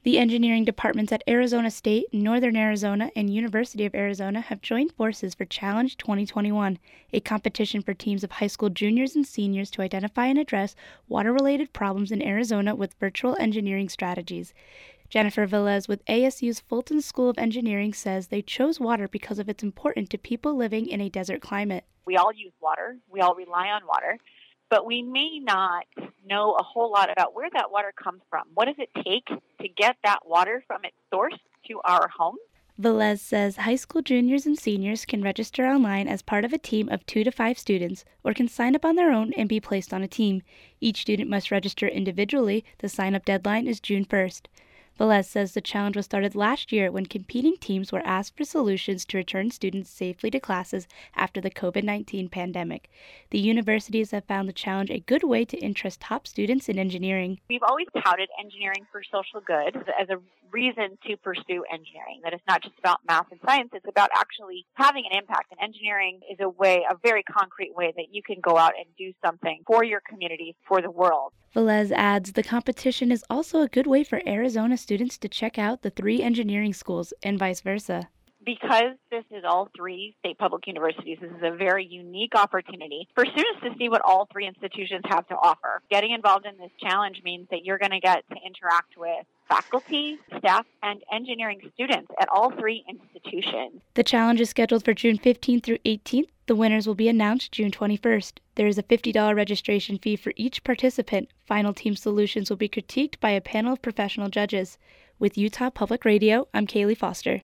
The engineering departments at Arizona State, Northern Arizona, and University of Arizona have joined forces for Challenge 2021, a competition for teams of high school juniors and seniors to identify and address water-related problems in Arizona with virtual engineering strategies. Jennifer Velez with ASU's Fulton School of Engineering says they chose water because of its importance to people living in a desert climate. We all use water. We all rely on water. But we may not know a whole lot about where that water comes from. What does it take to get that water from its source to our home? Velez says high school juniors and seniors can register online as part of a team of 2 to 5 students or can sign up on their own and be placed on a team. Each student must register individually. The sign-up deadline is June 1st. Velez says the challenge was started last year when competing teams were asked for solutions to return students safely to classes after the COVID-19 pandemic. The universities have found the challenge a good way to interest top students in engineering. We've always touted engineering for social good as a reason to pursue engineering, that it's not just about math and science, it's about actually having an impact. And engineering is a very concrete way that you can go out and do something for your community, for the world. Velez adds the competition is also a good way for Arizona students to check out the 3 engineering schools and vice versa. Because this is all 3 state public universities, this is a very unique opportunity for students to see what all 3 institutions have to offer. Getting involved in this challenge means that you're going to get to interact with faculty, staff, and engineering students at all 3 institutions. The challenge is scheduled for June 15th through 18th. The winners will be announced June 21st. There is a $50 registration fee for each participant. Final team solutions will be critiqued by a panel of professional judges. With Utah Public Radio, I'm Kaylee Foster.